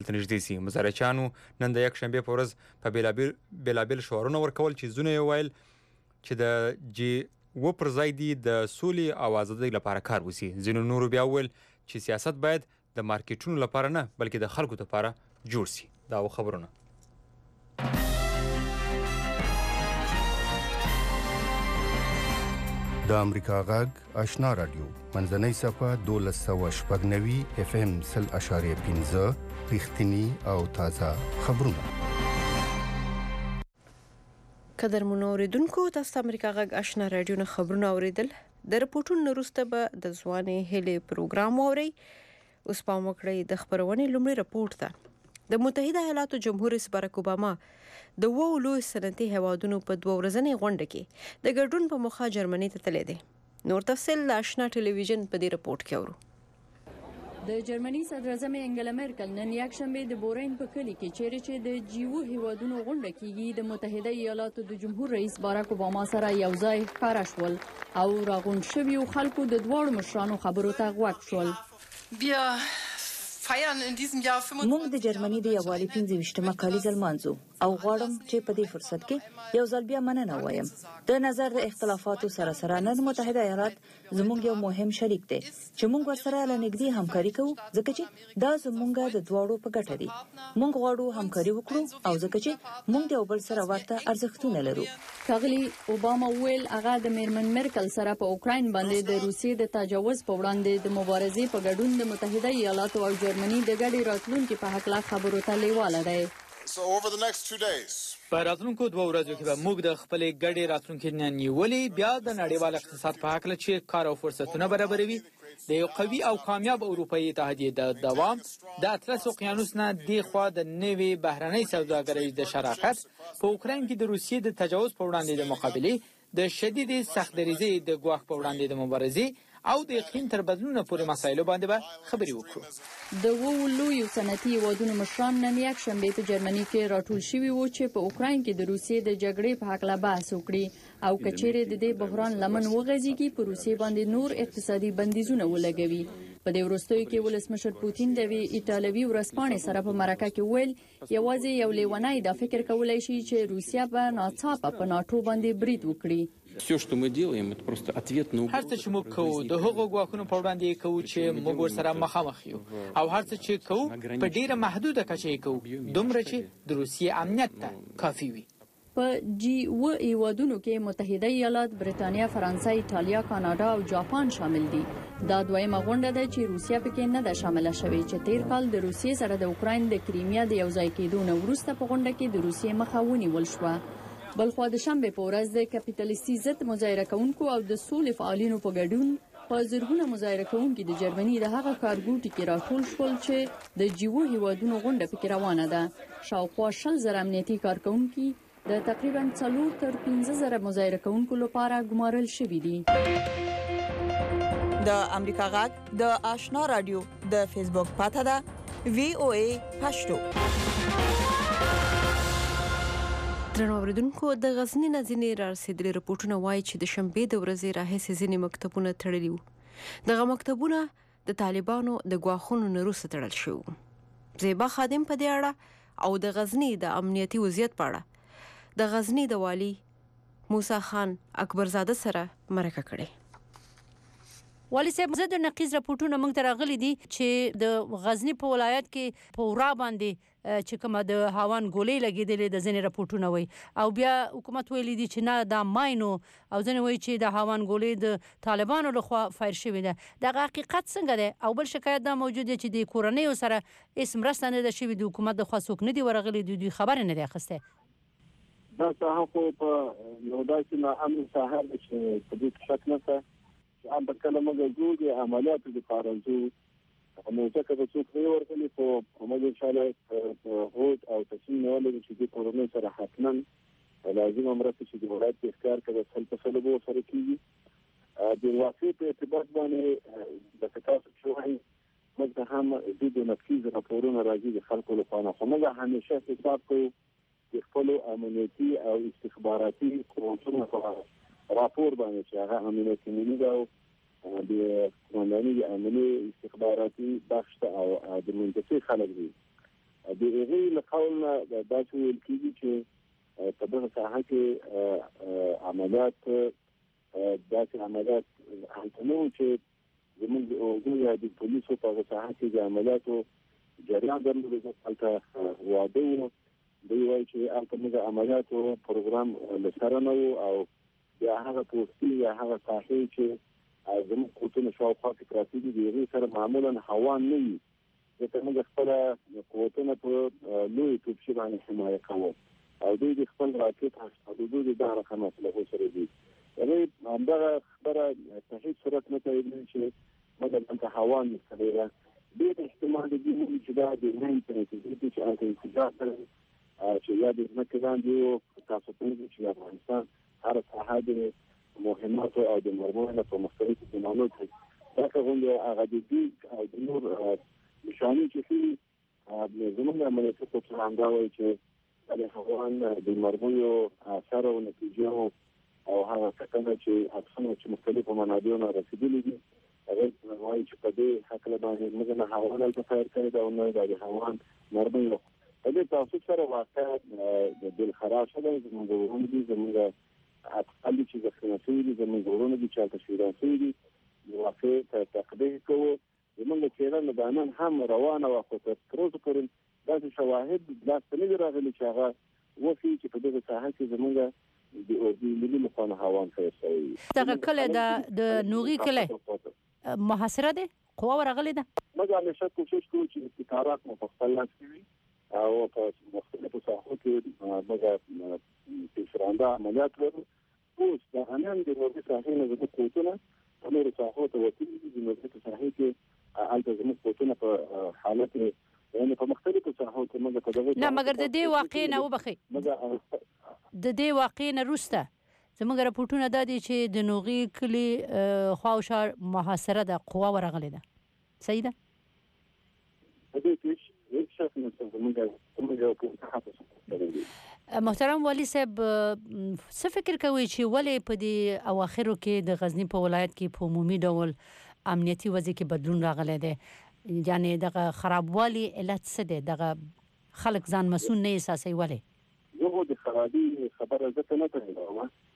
نږدې سي. مزارچیانو نن د یکشنبې په ورځ په بېلابېل شعارونه ورکول چې ځینو یې ویل چې د G7 پر ځای دي د سولې او ازادۍ لپاره کار وشي. ځینو نورو بیا وویل چې سیاست باید د مارکیټونو لپاره نه بلکې د خلکو لپاره جوړ سي. دا خبرونه د امریکا غږ آشنا رادیو منځنۍ صفحه 1290 FM 0.15 رښتینی او تازه خبرونه. قدرمنو اوریدونکو تاسو ته امریکا غږ آشنا رادیو نه خبرونه اوریدل. د رپورټونو وروسته به د ځوانې هلې پروګرام واورئ. اوس پام وکړئ د خبرونې لومړي رپورټ ته. د متحده ایالاتو جمهور رئیس باراک اوباما د لوی صنعتي هیوادونو په 2 ورځنۍ غونډه کې د ګډون په موخه جرمني ته تللی دی. نور تفصیل له آشنا ټلویزیون په دې رپورټ کې اورو. د جرمني صدر اعظم انګلا مرکل نن یکشنبه د بورین په کلي کې چیرې چې د G7 هیوادونو غونډه کیږي د متحده ایالاتو د جمهور رئیس باراک اوباما سره یو ځای ښکاره شول او راغونډ شویو خلکو د دواړو مشرانو خبرو ته غوږ شول. موږ د جرمني د یووالي 25مه کالیزه لمانځو او غواړم چې په دې فرصت کې یو ځل بیا مننه ووایم. د نظر د اختلافاتو سره نن متحده ایالات زموږ یو مهم شریک دی چې موږ ورسره له نږدې همکاري کوو ځکه چې دا زموږ د دواړو په ګټه دی. موږ غواړو همکاري وکړو او ځکه چې موږ د یو بل سره ورته ارزښتونه لرو. ښاغلي اوباما ویل هغه د میرمن مرکل سره په اوکراین باندې د روسیې د تجاوز په وړاندې د مبارزې په ګډون د متحده ایالاتو او جرمني د ګډې راتلونکي په هکله خبرو ته لیواله دی. په راتلونکو 2 ورځو کې به موږ د خپلې ګډې راتلونکي نه نیولې بیا د نړیوال اقتصاد په هکله چې کار او فرصتونه برابروي د یو قوي او کامیاب اروپایي اتحادیې د دوام د اطلس اقیانوس نه دی خوا د نوې بهرنۍ سوداګرۍ د شراکت په اوکراین کې د روسیې د تجاوز په وړاندې د مقابلې د شدید سختدریزۍ د ګواښ په وړاندې د مبارزې او د اقلیم تر بدلونونو پورې مسایلو باندې به خبرې وکړو. د لویو صنعتي هیوادونو مشران نن یکشنبه په جرمني کې راټول شوي وو چې په اوکراین کې د روسیې د جګړې په هکله بحث وکړي او کچېرې د دې بحران لمن وغځيږي په روسیې باندې نور اقتصادي بندیزونه ولګوي. په دې وروستیو کې ولسمشر پوتین د ایټالوي ورځپاڼې سره په مرکه کې ویل یوازې یو لیونی دا فکر کولای شي چې روسیا به ناڅاپه په ناتو باندې برید وکړي. هر څه چې موږ کوو د هغو ګواښونو په وړاندې کوو چې موږ ورسره مخامخ یو او هر څه چې کوو په ډیره محدوده کچه کوو دومره چې د روسیې امنیت ته کافي وي. په G7 هیوادونو کې متحده ایالات، بریتانیا، فرانسه، ایټالیا، کاناډا او جاپان شامل دي. دا دویمه غونډه ده چې روسیا پکې نه ده شامله شوې چې تیر کال د روسیې سره د اوکراین د کریمیا د یوځای کېدو نه وروسته په غونډه کې د روسیې مخه ونیول شوه. بلخوا د شنبه په ورځ د کپیټالیستي ضد مظاهره کوونکو او د سولې فعالینو په ګډون په زرګونه مظاهره کوونکي د جرمني د هغه کارګوټي کې راټول شول چې د G7 هیوادونو غونډه پکې روانه ده. شاوخوا 100,000 امنیتي کارکوونکي د تقریبا 4 تر 15,000 مظاهره کوونکو لپاره ګمارل شوي دي. د امریکا غږ د آشنا رادیو د فیسبوک پاته ده VOA پښتو. درنو اوریدونکو د غزنی نه ځینې رارسېدلي رپورټونه وایي چې د شنبې د ورځې راهیسې ځینې مکتبونه تړلي وو. دغه مکتبونه د طالبانو د ګواښونو نه وروسته تړل شوي وو. زیبا خادم په دې اړه او د غزنی د امنیتي وضعیت په اړه د غزنی د والی موسی خان اکبرزاده سره مرکه کړې. والی صاحب زه د نقیز رپورټونه موږ ته راغلي دي چې د غزنی په ولایت کې په ورا باندې چې کومه د هاوان ګولې لګېدلې د ځینې رپورټونه وایي او بیا حکومت ویلي دي چې نه دا ماینو او ځینې وایي چې د هاوان ګولې د طالبانو لخوا فایر شوې ده. دغه حقیقت څنګه دی او بل شکایت دا موجود دی چې د کورنیو سره هیڅ مرسته نه ده شوې د حکومت د خوا څوک نه دي ورغلي دوی خبرې نه دي اخیستې. دا ساحه خو په یو داسې ناامن ساحه ده چې په دې شک نشته چې هم کله موږ ځو د عملیاتو لپاره ځو نو ځکه چې څوک نه ورغلي په موږ ان شاء الله هوډ او تصمیم نیولې چې د کورنۍ سره حتما لازم مرسته چې د ولایت په اختیار کې د خلکو سره به سره کیږي. د واقع په اعتبار باندې د تاسو شوهي موږ هم د نفیز راپورونه راځي د خلکو لپاره خو موږ همیشه حساب کوو د خپل امنیتي او استخباراتي قوتونو لپاره راپور باندې چې هغه امنیتي ملي ده د قومنداني د امنیتي استخباراتي بخش او د منطقي خلک دي قول نه داسې ویل کېږي چې په دغه ساحه کې عملیات داسې عملیات هلته نه وو چې زموږ یا د پولیسو په هغه ساحه کې د عملیاتو جریان درلود. هلته واده وو، دوی وایي چې هلته موږ عملیاتو پروګرام له سره نه وو او بیا هغه پوستي یا هغه ساحې چې زموږ قوتونه شاوخوا کې پراته دي د هغې سره معمولا هوان نه وي، ځکه موږ خپله قوتونه په لویې توپچې باندې حمایه کوو او دوی د خپل راکټ او دوی د دغه رقم اسلحو سره دي. هغې همدغه خبره په هېڅ صورت نه تاییدوي چې موږ دلته هوان ایستلی ده. ډېر احتمال د دې وي چې دا د نیم په نتیجه کې چې هلته انفجار سره چې یا د ځمکې لاندې وو. تاسو پوهېږئ چې افغانستان هره ساحه د مهماتو او د مرمونو په مختلفو زمانو کې داسې غونډې هغه د دوی او د نور نشانې چې ښیي زموږ عملیاتي قوتونه همدا وایي چې د هغوان د مرمیو اثر او نتیجه او هغه کتنه چې عکسونه چې مختلفو منابعو نه رسېدلي دي هغه وایي چې په دې هکله باندې موږ نه هغوان هلته فایر کړی ده او نه د هغوان مرمیو په دې تعصب سره واقع د دلخراشه ده. زموږ ورونه دي، زموږ اطفال دي چې زخمي شوي دي، زموږ ورونه دي چې هلته شهیدان شوي دي. واقع تقدیر کوو زموږ څېړنه دا نن هم روانه وه، خو تر اوسه پورې داسې شواهد لاسته نه دي راغلي چې هغه وښیي چې په دغه ساحه کې زموږ د ملي لخوا نه هوان کړی شوی. دغه کلی د نوغي کلی محاصره دی، قوا ورغلې ده. موږ همیشه کوشش کوو چې ابتکارات مو په خپل لاس کې وي او په مختلفو ساحو کې موږ پیشرانده عملیات لرو. اوس د انان د نوغي ساحې نه زموږ قوتونه په نورو ساحو ته وتلي دي. د نوغي په ساحې کې هلته زموږ قوتونه په حالت یعنې په مختلفو ساحو کې موږ په دغه نه مګر د دې واقع نه وبخئ د دې واقع نه وروسته زموږ راپورټونه دا دي چې د نوغي کلي خواوشا محاصره ده، قوا ورغلې ده. صحیح ده؟ محترم والي صاحب څه فکر کوي چې ولې په دې اواخرو کې د غزني په ولایت کې په عمومي ډول امنیتي وضع کې بدلون راغلی دی؟ یعنې دغه خرابوالي علت څه دی؟ دغه خلک ځان مسؤل نه احساسوي ولې؟ زه د خرابي خبره ځکه نه کوم.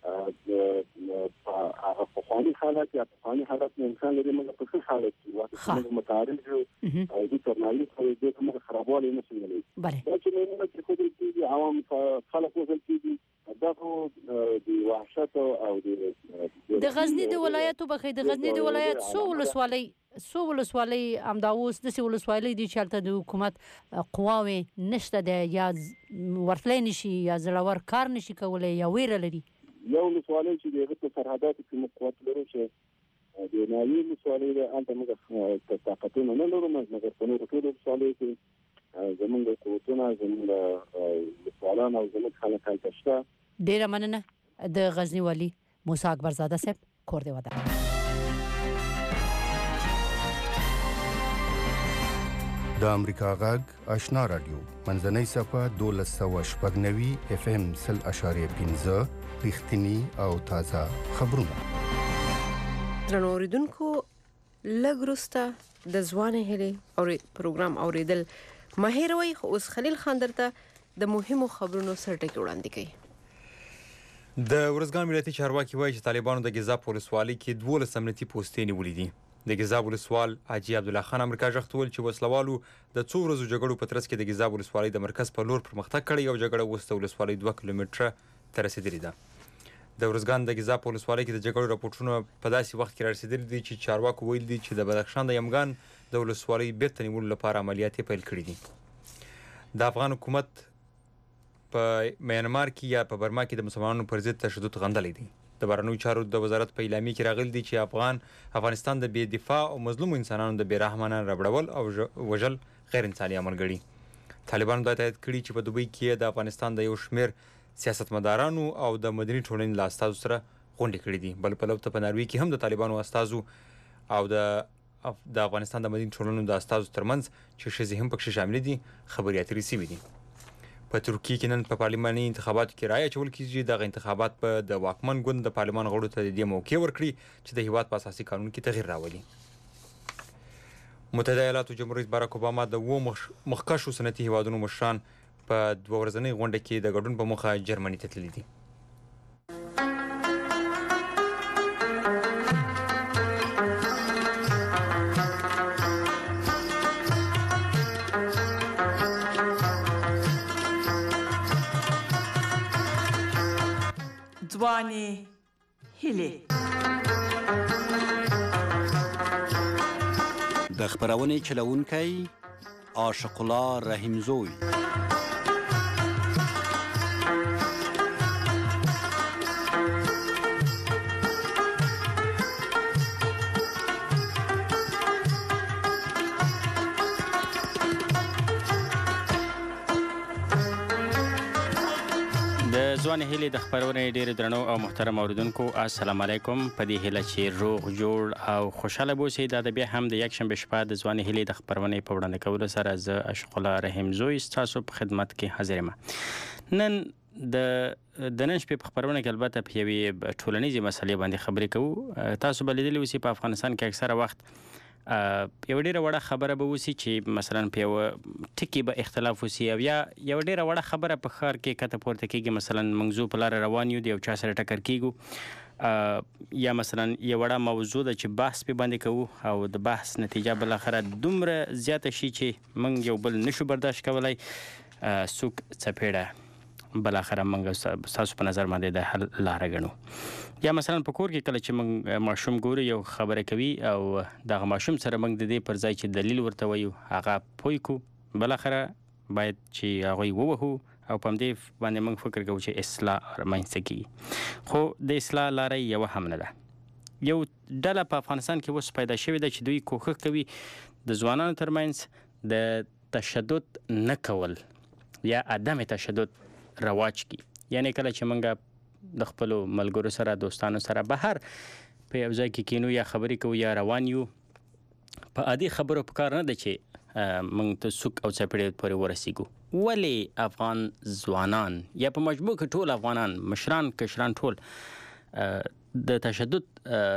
هغه پخواني حالت یا پخواني حالت نه انسان لري موږ په ښه حالت کې موږ متعارف یو او د ترنایي سره د کوم خرابوالي نه شي. دا چې موږ چې خو دې عوام خلک وزل کېږي دا خو د وحشت او د غزني د ولایتو بخې د غزني د ولایت څو ولسوالۍ همدا اوس داسې ولسوالۍ دي چې هلته د حکومت قواوې نشته دی یا ورتلی نشي یا زړور کار نشي کولی یا ویره لري. یو ولسوالۍ چې د هغې په سرحداتو کې موږ قوت لرو چې د نایي ولسوالۍ ده، هلته موږ طاقتونه نه لرو، مګر په نورو ټولو ولسوالیو کې زموږ قوتونه زموږ لیکوالان او زموږ خلک هلته شته. ډېره مننه د غزني والي موسی اکبرزاده صاحب. کور دې ودان. د امریکا غږ آشنا رادیو منځنۍ صفحه 1290 FM 0.5 رښتینی او تازه خبرونه. درنو اوریدونکو لږ وروسته د ځوانې هیلې او پروګرام اوریدل مهیروي. خو اوس خلیل خان درته د مهمو خبرونو سرټکی وړاندې کوي. د ورځګان ملتي چارواکي وایي چې طالبانو د ګیزاب ولسوالۍ کې 12 امنیتي پوستې نیولې دي. د ګیزاب ولسوال حاجي عبدالله خان امریکا ژغ ته وویل چې وسلوالو د څو ورځو جګړو په ترڅ کې د ګیزاب ولسوالۍ د مرکز په لور پرمختګ کړی او جګړه اوس د ولسوالۍ 2 کیلومتره ته رسېدلې ده. د ورځګان د ګیزاب ولسوالۍ کې د جګړو راپورټونه په داسې وخت کې رسېدلي دي چې چارواکو ویل دي چې د بدخشان د یمګان د ولسوالۍ بیرته نیولو لپاره عملیات یې پیل کړي دي. د افغان حکومت په میانمار کې یا په برما کې د مسلمانانو پر ضد تشدد غندلی دی. د بهرنیو چارو د وزارت په اعلامیه کې راغلي دي چې افغانستان د بې دفاع او مظلومو انسانانو د بې رحمانه ربړول او وژل غیر انساني عمل ګڼي. طالبانو دا تایید کړي چې په دوبۍ کې د افغانستان د یو شمېر سیاستمدارانو او د مدني ټولنې له استازو سره غونډې کړې دي. بل پلو ته په ناروې کې هم د طالبانو استازو او د افغانستان د مدني ټولنو د استازو ترمنځ چې ښځې هم پکې شاملې دي خبرې اترې سوي دي. په ترکیه کې نن په پارلماني انتخاباتو کې رایه اچول کېږي. دغه انتخابات په د واکمن ګوند د پارلمان غړو ته د دې موقع ورکړي چې د هیواد په اساسي قانون کې تغییر راولي. متحده ایالاتو جمهور رئیس باراک اوباما د 2 مخکښو صنعتي هیوادونو مشران په 2 ورځنۍ غونډه کې د ګډون په موخه جرمني ته تللي دي. ځواني هیلې د خبرونې چلوونکی عاشق الله رحیمزوی. ځواني هیلې د خبرونې ډېر درنو او محترم اوریدونکو السلام علیکم. په دې هیله چې روغ جوړ او خوشاله اوسئ. دا د بیا هم د یکشنبې شپه د ځواني هیلې د خبرونې په وړاندې کولو سره زه عاشق الله رحیمزوی ستاسو په خدمت کې حاضر یم. نن د نن شپې په خبرونه کې البته په یوې ټولنیزې مسلې باندې خبرې کوو. تاسو به لیدلي اوسئ په افغانستان کې اکثره وخت یو ډیره وړه خبره به وسی چې مثلا په یو ټکی به اختلاف وسی او یا یو ډیره وړه خبره په خار کې کته پورته کیږي، مثلا موضوع په لار روان یو دی او چا سره ټکر کیږو یا مثلا یو وړه موضوع د چې بحث په باندې کوو او د بحث نتیجه بل اخره دومره زیاته شي چې موږ یو بل نشو برداشت کولای، سوک چپېړه بل اخره موږ تاسو په نظر باندې د حل لار غنو. یا مثلا په کور کې کله چې موږ ماشوم ګورو یو خبره کوي او دغه ماشوم سره موږ د دې پر ځای چې دلیل ورته وایو هغه پوي کو، بل اخره باید چې هغه ووهو او په دې باندې موږ فکر کوو چې اصلاح رامنځته کیږي. خو د اصلاح لارې یو هم نه ده. یو ډله په افغانستان کې اوس پیدا شوې ده چې دوی کوښښ کوي د ځوانانو ترمنځ د تشدد نه کول یا عدم تشدد رواج کی. یعنی کله چې موږ د خپل ملګرو سره دوستانو سره بهر په یو ځای کې کینو یا خبرې کوو یا روان یو، په عادي خبرو په کار نه ده چې موږ ته سوک او چپېړې پورې ورسیږو. ولې افغان ځوانان یا په مجموع کې ټول افغانان مشران کشران ټول د تشدد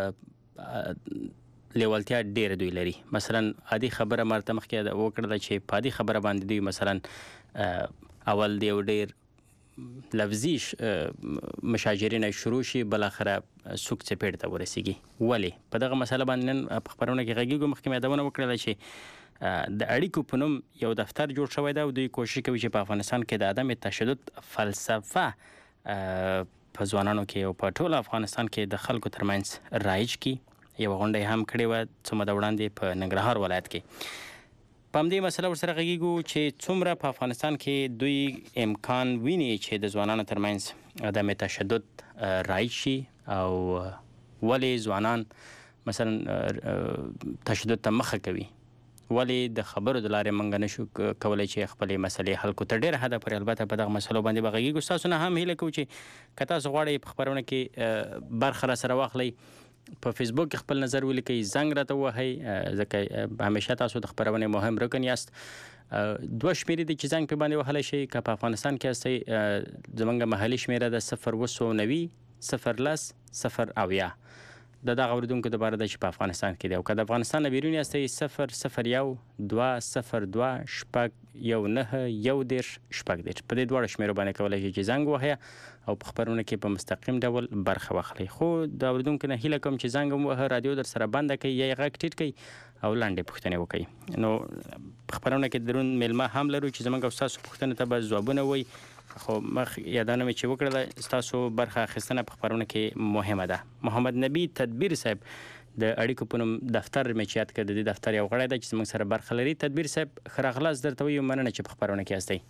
لیوالتیا ډېره دوی لري؟ مثلا عادي خبره مرته مخکې وکړله چې په عادي خبره باندې دوی مثلا اول دی یو ډېر لفظي مشاجرین شروع شي، بل اخره سوک چپېړ ته ورسیږي. ولې په دغه مسله باندې نن په خبرونه کې غږیږو. مخکې مې یادونه وکړله چې د اړیکو په نوم یو دفتر جوړ شوی دی او دوی کوشش کوي چې په افغانستان کې د عدم تشدد فلسفه په ځوانانو کې او په ټول افغانستان کې د خلکو ترمنځ رایج کی. یو غونډه هم کړې وه څو موده وړاندې په ننګرهار ولایت کې. په همدې مسله ورسره غږیږو چې څومره په افغانستان کې دوی امکان ویني چې د ځوانانو ترمنځ عدم تشدد رایج شي او ولې ځوانان مثلا تشدد ته مخه کوي، ولې د خبرو د لارې موږ نشو کولی چې خپلې مسلې حل کړو. تر ډېره حده پورې البته په دغه مسلو باندې به غږیږو. ستاسو نه هم هیله کوو چې که تاسو غواړئ په خبرونه کې برخه راسره واخلئ، په فیسبوک کې خپل نظر ولیکئ، زنګ راته ووهئ، ځکه همیشه تاسو د خبرونې مهم رکن یاست. 2 شمیرې دي چې زنګ په باندې وهلی شئ. که په افغانستان کې هستئ زموږ محلي شمیره ده 090 010 0 د دغه اورېدونکو دپاره ده چې په افغانستان کې دی، او که د افغانستان نه بیرون یاستئ 001 202 شپږ 19 شپږ 10 په دې دواړو شمیرو باندې کولی شئ چې زنګ ووهئ او په خبرونه کې په مستقیم ډول برخه واخلئ. خو د اورېدونکو نه هیله کوم چې زنګ هم ووهه، رادیو در سره بنده کړئ یا یې غږ ټیټ کړئ او لنډې پوښتنې وکړئ. نو په خبرونه کې درون میلمه هم لرو چې زموږ او ستاسو پوښتنو ته به ځوابونه وایي. خو مخ یادونه مې چې وکړله ستاسو برخه اخیستنه په خبرونه کې مهمه ده. محمد نبی تدبیر صاحب د اړیکو په نوم دفتر مې چې یاد کړ، د دې دفتر یو غړی ده چې زموږ سره برخه لري. تدبیر صاحب ښه راغلاست درته وایو، مننه چې په خبرونه کې یاستئ.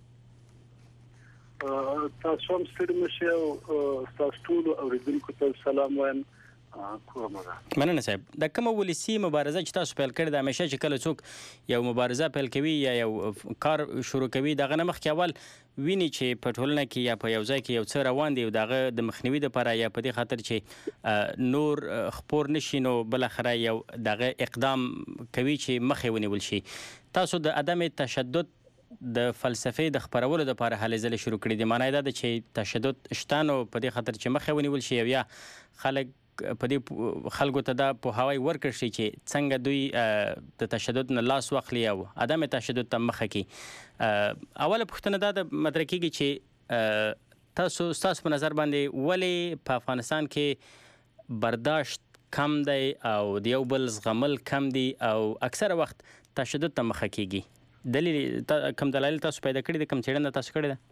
تاسو هم ستړي مشئ او تاسو ټول اوریدونکو ته سلام وایم. مننه صاحب. د کومه ولسي مبارزه چې تاسو پیل کړې ده، همیشه چې کله څوک یو مبارزه پیل کوي یا یو کار شروع کوي، دغه نه مخکې اول ویني چې په ټولنه کې یا په یو ځای کې یو څه روان دی او دغه د مخنیوي دپاره یا په دې خاطر چې نور خپور نشي، نو بالاخره یو دغه اقدام کوي چې مخې ونیول شي. تاسو د عدم تشدد د فلسفې د خپرولو دپاره هلې ځلې شروع کړي دي. معنی دا ده چې تشدد شته، نو په دې خاطر چې مخې ونیول شي او یا خلک په دې خلکو ته دا پوهاوی ورکړ شي چې څنګه دوی د تشدد نه لاس واخلي او عدم تشدد ته مخه کړي. اوله پوښتنه دا د مطرح کېږي چې تاسو په نظر باندې ولې په افغانستان کې برداشت کم دی او د یو بل زغمل کم دی او اکثره وخت تشدد ته مخه کېږي؟ دلیل کوم دلایل تاسو پیدا کړي دي، کوم څېړنه تاسو کړې ده؟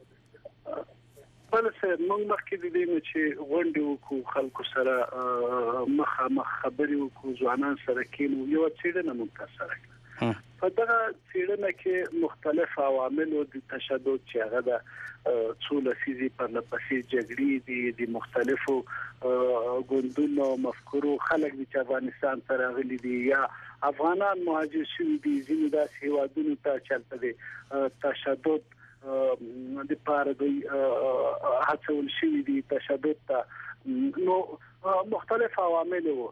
بل څه موږ مخکې د دې چې غونډې وکړو، خلکو سره مخامخ خبرې وکړو، ځوانان سره کېنو، یو څېړنه موږ ترسره کړه. په دغه څېړنه کې مختلف عوامل د تشدد چې هغه د څو لسیزې پرلپسې جګړې دي، د مختلفو ګوندونو مفکورو خلک چې افغانستان ته راغلي دي یا افغانان مهاجر شوي دي، ځینې داسې هیوادونو ته چې هلته د تشدد د پاره دوی هڅول شوي دي تشدد ته. نو مختلف عوامل وو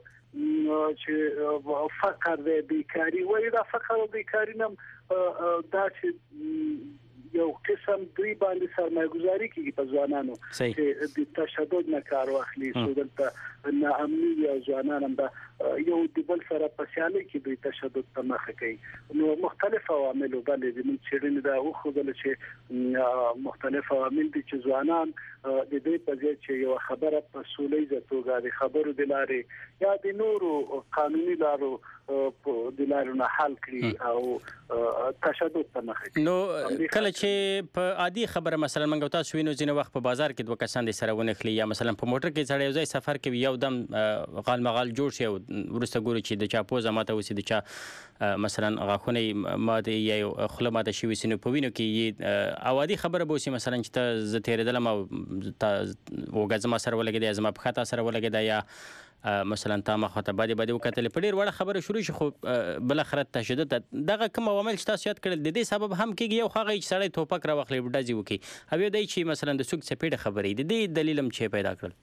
چې فقر دی، بیکاری، وایي دا فقر او بیکاری نم دا چې یو قسم دوی باندې سرمایه گذاري کوي په ځوانانو چې د تشدد نه کار واخلي. سو دلته ناامني او ځوانان هم دا یو د بل سره په سیالي کې دوی تشدد ته مخه کوي. نو مختلف عوامل باندې د موږ څېړنې دا وښودل چې مختلف عوامل دي چې ځوانان د دې په ځای چې یو خبره په سولېزه توګه د خبرو د لارې یا د نورو قانوني لارو د لارو نه حل کړي او تشدد ته مخه کوي. نو کله چې په عادي خبره مثلا موږ تاسو وینو ځینې وخت په بازار کې دوه کسان د سره ونخلي یا مثلا په موټر کې سړی یو ځای سفر کوي، یو دم غال مغال جوړ شي او ورسته ګوري چې د چا پوزه ماته وسی، د چا مثلا غاښونه ماته یا خوله ماته شي وسی، نو په وینو کې او عادي خبره به وسی مثلا چې ته زه تېرېدلم او وګه زما سره ولګېده یا زما پښه تا سره ولګېده یا مثلا تا مخه ته باندې وکتل، په ډیر وړه خبره شروع شي خو بل اخر تشدد دغه کوم عوامل چې تاسو یاد کړل د دې سبب هم کېږي. یو هغه چې سړی توپک راوخلي ډزې وکړي او یو دی چې مثلا د څوک څپېړه خبرې د دې دلیل هم چې پیدا کړل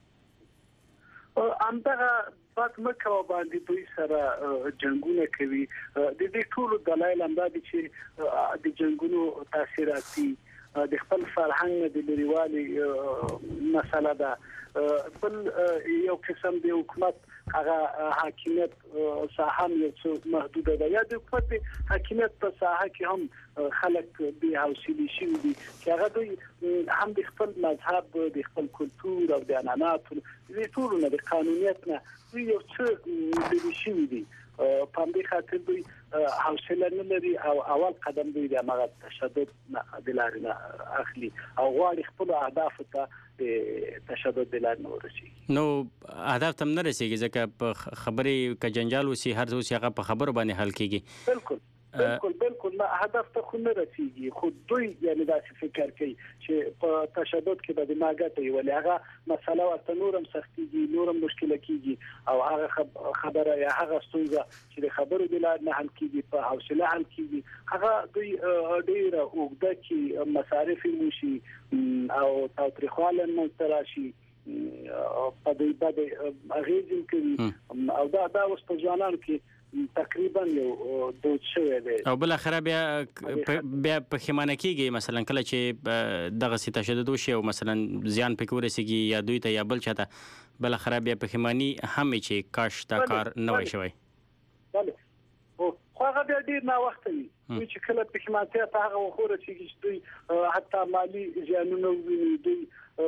همدغه بد مکوه باندې دوی سره جنګونه کوي. د دې ټولو دلایل هم دا دي چې د جنګونو تاثیرات دي، د خپل فرهنګ د لريوالي مسله ده. بل یو قسم د حکومت هغه حاکمیت ساحه یو څه محدوده ده، یا د حکومت حاکمیت په ساحه کې هم خلک به حوصله شي دي چې هغه دوی هم د خپل مذهب، د خپل کلتور او د عنعنات د ټولو نه د قانونیت نه دوی یو څه د شي دي. په دې خاطر دوی حوصله نه لري او اول قدم دوی د هغه تشدد نه د لارې نه اخلي او غواړي خپل اهداف ته تشدد د لارې نه ورسیږي. نو اهداف ته نه رسیږي ځکه په خبرې ک جنجال وسی هر څه هغه په خبرو باندې حل کیږي. بالکل نه هدف ته خو نه رسیږي، خو دوی یعنی داسې فکر کوي چې په تشدد کې به د ماګټه یو لغه مسله ورته نورم سختيږي، نورم مشکله کیږي او هغه خبره یا هغه ستونزه چې د خبرو د لارې نه حل کیږي په حوصله حل کیږي، هغه دوی ډیره اوږده کې مصارف وشي او تاوتریخواله منتراشي په دې باندې اغیزې کوي او دا اوس په ځوانانو کې تقریبا یو دود شوی دی او بل اخر بیا پښیمانه کیږي مثلا کله چې دغه سي تشدد وشي او مثلا زیان پکې ورسیږي یا دوی ته یا بل چاته، بل اخر بیا پښیمانی هم چې کاش دا کار نه وای شوی. بله خو هغه بیا ډیر نه وخت وي چې کله پښیمانتیا ته هغه وخوره چې دوی حتی مالی زیانونه ویني، دوی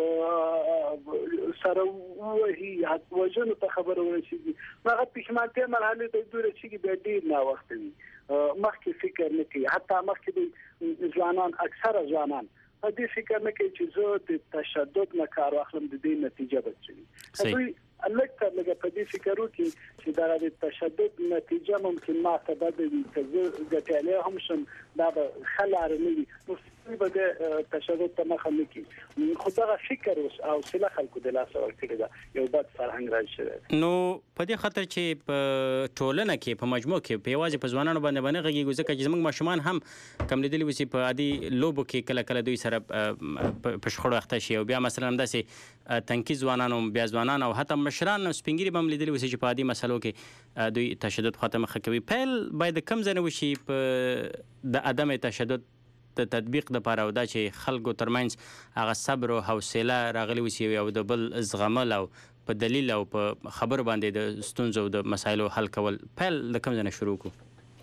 سره وهي وجنو ته خبره ورسیږي. هغه پښیمانتیا مرحله د دوی رسیږي بیا ډیر نه وخت وي، مخکې فکر نه کوي. حتی مخکې د ځوانان اکثره ځوانان په دې فکر نه کوي چې زه د تشدد نه کار واخلم د دې نتیجه به څه وي. لکه په دې فکر وکړي چې دا د تشدد نتیجه ممکن ما ته بده وي، که زه ګټلې هم شم دا به خلاره نه وي، نو به د تشدد ته مخه نه کړي. خو دغه فکر او سله خلکو د لاسه ورکړي دا یو بد فرهنګ راځي. نو په دې خاطر چې په ټولنه کې په مجموع کې په یوازې په ځوانانو باندې غږیږي ځکه چې زموږ ماشومان هم کم لیدلی وسی په عادي لوبو کې کله کله دوی سره په شخړو اخته شي او بیا مثلا داسې تنکي ځوانانو بیا ځوانان او حتی مشران سپینګری بم لیدلی وسی چې په عادي مسلو کې دوی تشدد خاتمه کوي. پیل باید کم ځنه وشي په د عدم تشدد د تطبیق د پاره او دا چې خلکو ترمنځ هغه صبر او حوصله راغلی وسی او د بل زغمل او په دلیل او په خبر باندې د ستونزو د مسایلو حل کول پیل د کوم ځای نه شروع کو؟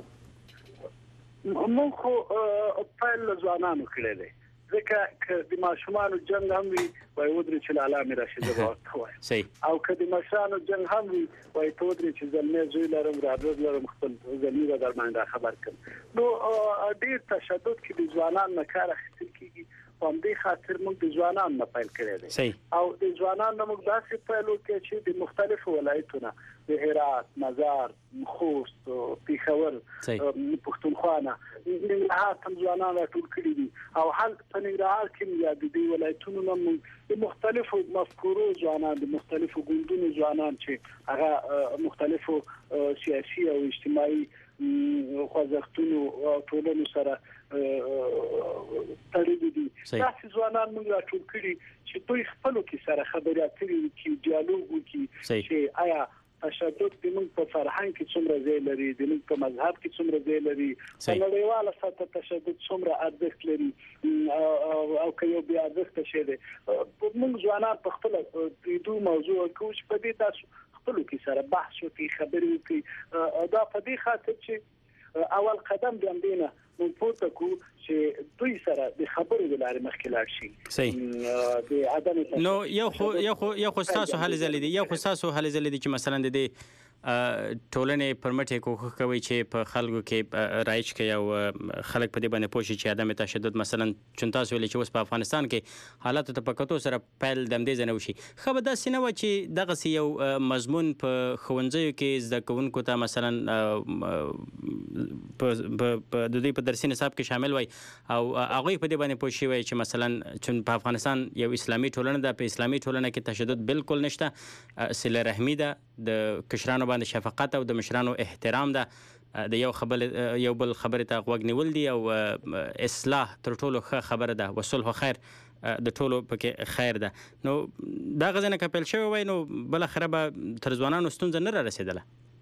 موږ خو پیل له ځوانانو کړی دی، ځکه که د ماشومانو جنګ هم وي وایي ودرې چې لالا مې راشي زه به ورته وایم، او که د مشرانو جنګ هم وي وایي ته ودرې چې زلمی زوی لرم رابر لرم خپل زلمي به در باندې خبر کړم. نو ډېر تشدد کې د ځوانانو نه کار اخیستل کېږي، په همدې خاطر موږ د ځوانانو نه پیل کړی دی او د ځوانانو نه موږ داسې پیل وکړی چې د مختلفو ولایتونو د هرات، مزار، خوست، پېښور، پښتونخوا نه ننګرهار هم ځوانان راټول کړي دي او هلته په ننګرهار کې یا د دې ولایتونو نه موږ د مختلفو مفکورو ځوانان، د مختلفو ګوندونو ځوانان چې هغه مختلفو سیاسي او اجتماعي خوځښتونو او ټولنو سره تړلي دي، داسې ځوانان موږ راټول کړي چې دوی خپلو کې سره خبرې اترې وکړي، ډیالوګ وکړي چې آیا تشدد د موږ په فرهنګ کې څومره ځای لري، د موږ په مذهب کې څومره ځای لري، په نړیواله سطح تشدد څومره ارزښت لري او که یو بې ارزښته شی دی. موږ ځوانان په خپله پرېږدو موضوع کوو چې په دې تاسو خپلو کې سره بحث وکړي، خبرې وکړي. دا په دې خاطر چې اول قدم د همدې نه موږ پورته کوو چې دوی سره د خبرو د لارې مخکې لاړ شي. نو یو خو ستاسو هلې ځلې دي، چې مثلا د دې ټولنې پر مټ یې کوښښ کوي چې په خلکو کې رایج کړي او خلک په دې باندې پوه شي چې عدم تشدد مثلا چون تاسو ویلي چې اوس په افغانستان کې حالاتو ته په کتو سره پیل د همدې ځای نه وشي. ښه به داسې نه وه چې دغسې یو مضمون په ښوونځیو کې زده کوونکو ته مثلا د دوی په درسي نصاب کې شامل وای او هغوی په دې باندې پوه شوي وای چې مثلا چون په افغانستان یو اسلامي ټولنه ده، په اسلامي ټولنه کې تشدد بالکل نشته، صله رحمي ده، د کشرانو باندې شفقت او د مشرانو احترام ده، د یو بل خبرې ته غوږ نیول دي او اصلاح تر ټولو ښه خبره ده، وصلح خیر د ټولو پکې خیر ده. نو دا غزنه که پیل شوی وای نو بالاخره به تر ځوانانو ستونزه نه را رسېدله.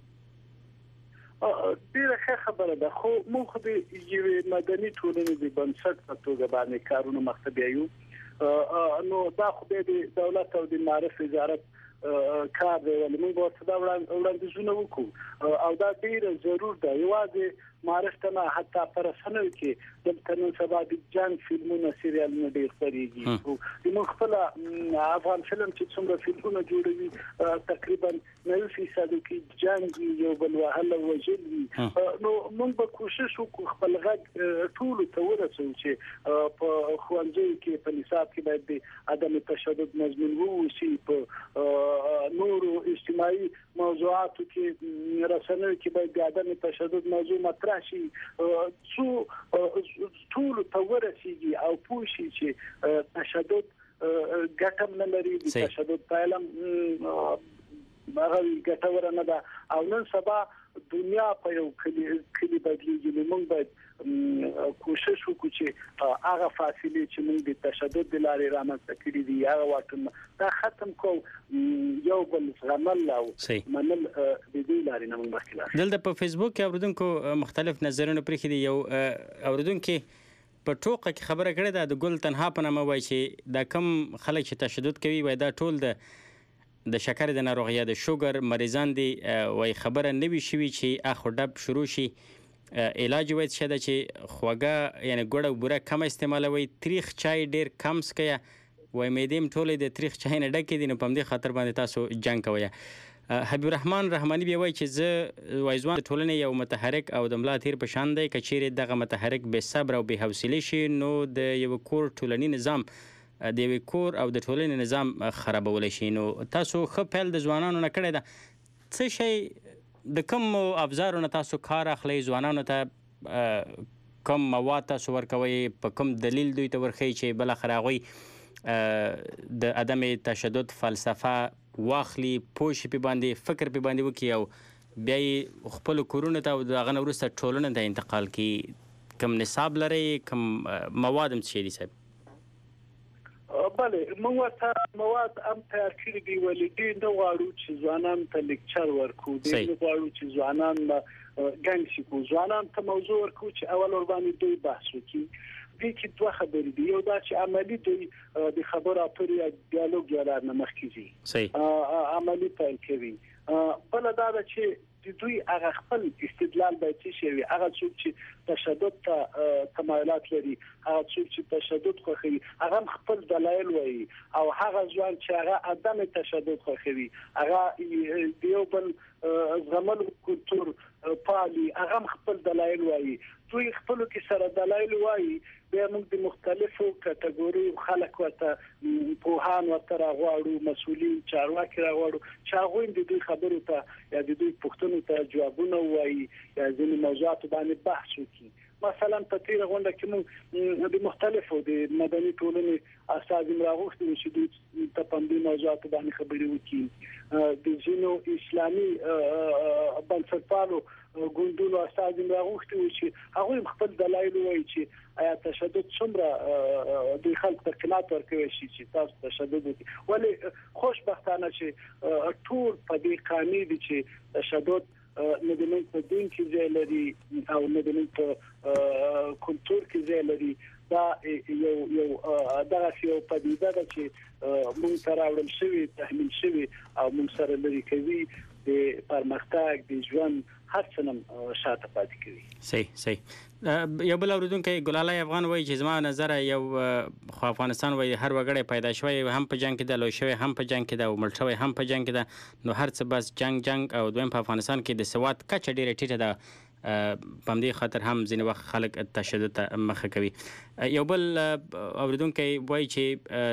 ډیره ښه خبره ده، خو موږ د یوې مدني ټولنې د بنسټ په توګه باندې کارونه مخته بیایو. نو دا خو د دولت او د معارف وزارت کار دی، ولې موږ ورته دا وړاندیزونه وکړو او دا ډیره ضرور ده. یوازې معارف ته نه، حتی په رسنیو کې دلته نن سبا د جنګ فلمونه سریالونه ډېر خپرېږي. موږ خپله افغان فلم چې څومره فلمونه جوړوي تقریبا 90% کې جنګ یو بل وهل او وژل وي. نو موږ به کوشش وکړو خپل غږ ټولو ته ورسوو چې په ښوونځیو کې په نصاب کې باید د عدم تشدد مضمون ووسي، په نورو اجتماعي موضوعاتو کې رسنیو کې باید د عدم تشدد موضوع مطرح شي، ټولو ته ورسیږي او پوه شي چې تشدد ګټه نه لري، د تشدد پایله هغه ګټوره نه ده. او نن سبا دنیا په یو کلي بدلیږي، نو موږ باید کوشش وکړو چې هغه فاصلې چې موږ د تشدد د لارې رامنځته کړي دي هغه واټنونه دا ختم کوو، یو بل زغمل او منل د دې لارې نه موږ مخکې لاړ. دلته په فیسبوک کې اوریدونکو مختلف نظرونه پرېښي دي. یو اوریدونکي په ټوکه کې خبره کړې ده، د ګل تنها په نامه وایي چې دا کم خلک چې تشدد کوي وایي دا ټول د شکر د ناروغۍ یا د شوګر مریضان دي، وایي خبره نه وي شوي چې اخو ډب شروع شي. علاج وایي څه ده چې خوږه یعنې ګوړه او بوره کم استعمالوئ، تریخ چای ډېر کم څکئ، وایي معدې م ټولې د تریخ چای نه ډکې دي، نو په همدې خاطر باندې تاسو جنګ کوئ. حبیب الرحمن رحماني بیا وایي چې زه وایي ځوان د ټولنې یو متحرک او د ملا تیر په شان دی، که چیرې دغه متحرک بې صبر او بې حوصلې شي نو د یو کور ټولني نظام د یوې کور او د ټولنې نظام خرابولی شي. نو تاسو ښه پیل د ځوانانو نه کړی ده، څه شی د کوم افزارو نه تاسو کار اخلئ، ځوانانو ته کوم مواد تاسو ورکوئ، په کوم دلیل دوی ته ورښیئ چې بالاخره هغوی د عدم تشدد فلسفه واخلي، پوه شي پې باندې، فکر پې باندې وکړي او بیا یې خپلو کورونو ته او د هغه نه وروسته ټولنې ته انتقال کړي؟ کوم نصاب لرئ، کوم مواد هم څه شی دي صاحب؟ بله، موږ ورته مواد هم تیار کړي دي، ولې ډېر نه غواړو چې ځوانانو ته لیکچر ورکړو، ډېر نه غواړو چې ځوانان ګنګ شي کړو، ځوانانو ته موضوع ورکړو چې اول ورباندې دوی بحث وکړي. دې کې دوه خبرې دي. یو دا چې عملی دوی د خبرو اترو یا ډیالوګ یا نه مخکې عملی پیل کوي. بل دا چې دوی هغه خپل استدلال به شي هغه څوک چې تشدد ته تمایلات لري، هغه څوک چې تشدد خوښوي هغه خپل دلایل وایي، او هغه ځوان چې هغه عدم تشدد خوښوي هغه دیو بل زمل کلچر پالي هغه خپل دلایل وایي. دوی خپل کې سره دلایل وایي، بیا موږ د مختلفو کټګوري خلک ورته پوهان ورته راغواړو، مسؤلین چارواکي راغواړو چې هغه د دوی خبرو ته یا د دوی پوښتنو ته جوابونه وایي یا ځینې موضوعات باندې بحث وکړي. مثلا په تیر غونډه کې موږ د مختلفو د مدني ټولنې استازي راغوښتي چې دوی په پندې موضوعات باندې خبرې وکړي. د ځینو اسلامي بنسټپالو ګوندونو استازي راغوښتي چې هغه خپل دلایل وایي چې آیا تشدد څومره د خلک ته قناعت ورکوي چې تاسو تشدد وکړي. ولی خوشبختانه چې ټول په دې قانوني دي چې تشدد نه د موږ په دین کې ځای لري او نه د موږ په کلتور کې ځای لري. دا یو دغه یو پدیده ده چې موږ سره وړل شوی تحمیل شوی او موږ سره لري کوي د پرمختګ د ژوند هر څه شاته پاتې کوي. صحیح. یو بل اوریدونکو ګلالای افغان وایي چې زما نظر یو خو افغانستان وایي هر وګړی پیدا شوی هم په جنگ کې د لوی شوی هم په جنگ کې د مړ شوی هم په جنگ کې د نو هر څه بس جنگ او دویم په افغانستان کې د سواد کچه ډیره ټیټه ده، په دې خاطر هم ځینې وخت خلک تشدد ته مخه کوي. یو بل اوریدونکو وایي چې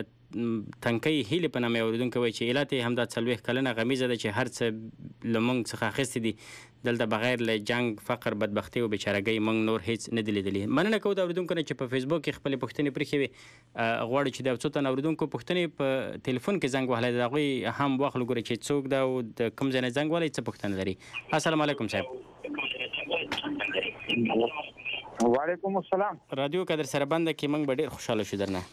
تنکي هیله په نامه اوریدونکو وایي چې علت هم د 40 کلنه غمیزه ده چې هر څه لمونږ څخه اخیستي دي، دلته بغیر له جنگ فقر بدبختی او بیچارهګۍ موږ نور هیڅ نه دی لیدلی. مننه کوم د اوریدونکو نه چې په فیسبوک کې خپل پوښتنې پرېښې وي. غواړي چې د څو تن اوریدونکو پوښتنې په ټلیفون کې زنګ وهلی د هغوی هم واخلو ګوري چې څوک ده او د کوم ځای نه زنګ وهلی څه پوښتنه لري. السلام علیکم صاحب. وعلیکم السلام. رادیو قدر سره بنده کې موږ به ډېر خوشحاله شو درنه.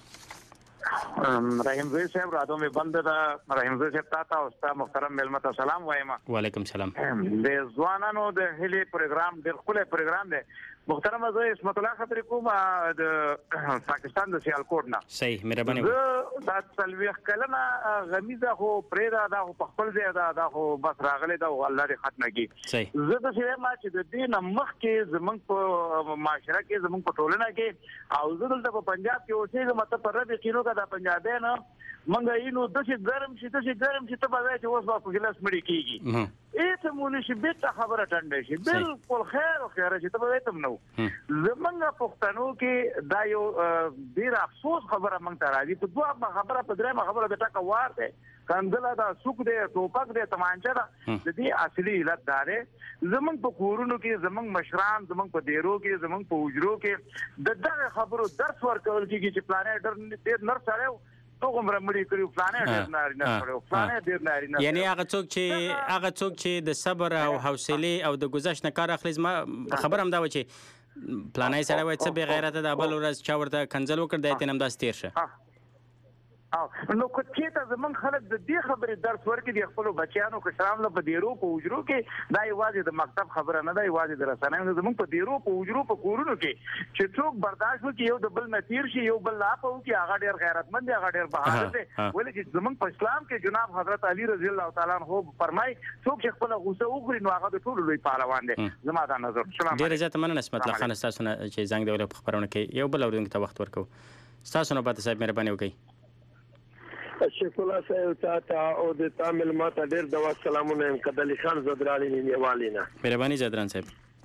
رحیم زوی صاحب رادیو می بند ده. رحیم زوی صاحب تاسو او استاد محترم ملمه ته سلام وایم. وعلیکم سلام. د ځوانانو د هلي پروګرام ډېر ښکلی پروګرام دی. محترم زوی اسمت الله خبرې کوم د پاکستان د سیالکوټ نه. صحیح مهرباني. دا 40 کلنه غمیزه خو پرېدا دا خو په خپل ځای دا خو بس راغلی دا الله دې ختمه کړي. زه د سیمه ما چې د دې نمخ کې زمونږ په معاشره کې زمونږ په ټولنه کې او زه دلته په پنجاب کې اوسېږم مته پر دې کینو کا دا پنجابي نه منګه اینو د شي ګرم شي ته به چې اوس په ګلاس مړی کیږي ایته مونږ شي به خبره ټنډه شي بالکل خیر چې ته به تم نو زمونږ پښتنو کې دا یو ډیر افسوس خبره مونږ ته راځي په دوه خبره په درېمه خبره د ټکا وار ده کندله دا سوق دی ټوپک دی تمانچه ده د دې اصلي علت دا ده زمونږ په کورونو کې زمونږ مشران زمونږ په ډیرو کې زمونږ په وجرو کې دغه خبرو درس ورکول کېږي چې پلانې ډېر نر سره توګم رمړي کړو پلانې ډېر نارینه کړو پلانې ډېر نارینه یعنی هغه څوک چې د صبر او حوصله او د گذشت نه کار اخلي ما خبر هم دا و چې پلانې سره وای څه به غیرت د ابل ورځ چا ورته کنځل وکړ د ایتنم داس تیر شه نو کته ته زمون خلک د دې خبرې درس ورکړي د خپل بچیانو کشرام له په دیرو په وجرو کې دا یوازې د مکتب خبره نه ده یوازې د رسنیو زمون په دیرو په وجرو په کورونو کې چې څوک برداشت وکړي یو د بل نتیر شي یو بل لا په کې هغه ډیر غیرتمند دی هغه ډیر بهادر دی ولې چې زمون په اسلام کې جناب حضرت علی رضی الله تعالی عنہ فرمای څوک چې خپل غوسه وګړي نو هغه د ټولو لوی پهلوان دی زما دا نظر سلام ډیر عزت مننه اسمت الله خان تاسو نه چې زنګ دی په خبرونه کې یو بل اورونکو ته وخت ورکو تاسو نه پاتې صاحب مهرباني وکړئ شکر الله صاحب ته او د تامل ماته ډیر د سلامونه کدلی خان زدرانی نیوالینا مهرباني زدران صاحب